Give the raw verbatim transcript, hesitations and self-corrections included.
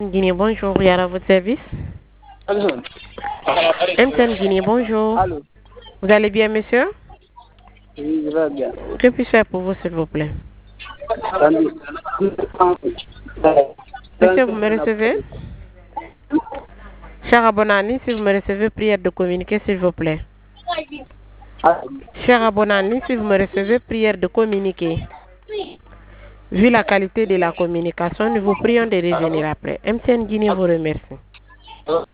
Guinée, bonjour, Yara, votre service. M T N Guinée, bonjour. Allô. Vous allez bien, monsieur? Oui, je vais bien. Que puis-je faire pour vous, s'il vous plaît? Monsieur, vous me recevez? Cher abonné, si vous me recevez, prière de communiquer, s'il vous plaît. Cher abonné, si vous me recevez, prière de communiquer. Vu la qualité de la communication, nous vous prions de revenir après. M T N Guinée vous remercie.